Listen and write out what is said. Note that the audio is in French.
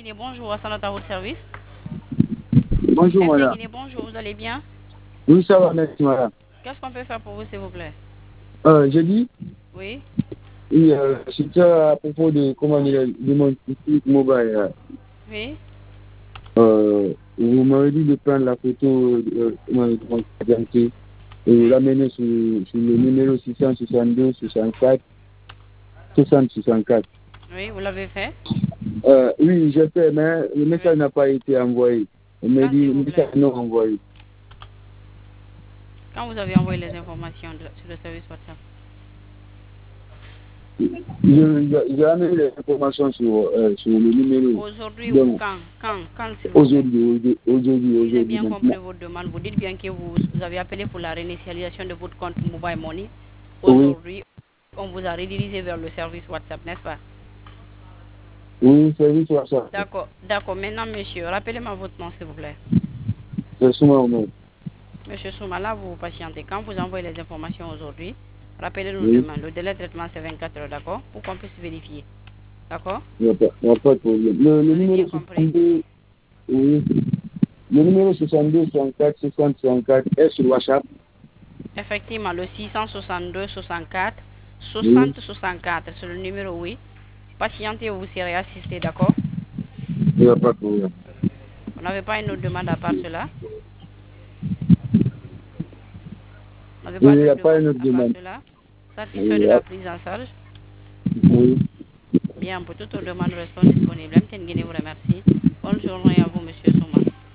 Guinée, bonjour, à à votre service. Bonjour MC madame. Guinée, bonjour, vous allez bien? Oui, ça va, merci madame. Qu'est-ce qu'on peut faire pour vous, s'il vous plaît? J'ai dit, Oui, oui, c'était à propos de comment dire, de mon site mobile. oui, Vous m'avez dit de prendre la photo de mon identité et oui, l'amener sur le numéro 662 64 60 64. oui, vous l'avez fait? Oui, j'ai fait, mais le Oui. message n'a pas été envoyé. On m'a Quand, dit s'il le vous plaît? message non envoyé. Quand vous avez envoyé les informations sur le service WhatsApp? J'ai amené les informations sur le numéro. Aujourd'hui ou Donc, quand? Quand, s'il vous plaît? aujourd'hui, Si j'ai bien compris maintenant. votre demande, vous dites bien que vous avez appelé pour la réinitialisation de votre compte Mobile Money. Oui, Aujourd'hui, on vous a redirigé vers le service WhatsApp, n'est-ce pas? oui, service WhatsApp. D'accord, d'accord. Maintenant, monsieur, rappelez-moi votre nom, s'il vous plaît. C'est souvent même. Monsieur Soumala, vous patientez. Quand vous envoyez les informations aujourd'hui, rappelez-nous Oui, demain. Le délai de traitement, c'est 24 heures, d'accord? Pour qu'on puisse vérifier. D'accord? il n'y a pas de problème. Vous Le avez numéro bien compris? 62, oui, le numéro 62 64 60 64 est sur WhatsApp. Effectivement, le 662 64 Oui, 60 64, c'est le numéro, oui. Patientez, vous serez assisté, d'accord? il n'y a pas de problème. Vous n'avez pas une autre demande à part cela? Vous n'avez Oui, pas il n'y d'autre a pas demande une autre à part demande. cela? Satisfait de Oui, la prise en charge? oui. Bien, pour toute autre demande, restons disponibles. MTN Guinée vous remercie. Bonne journée à vous, monsieur Soumala.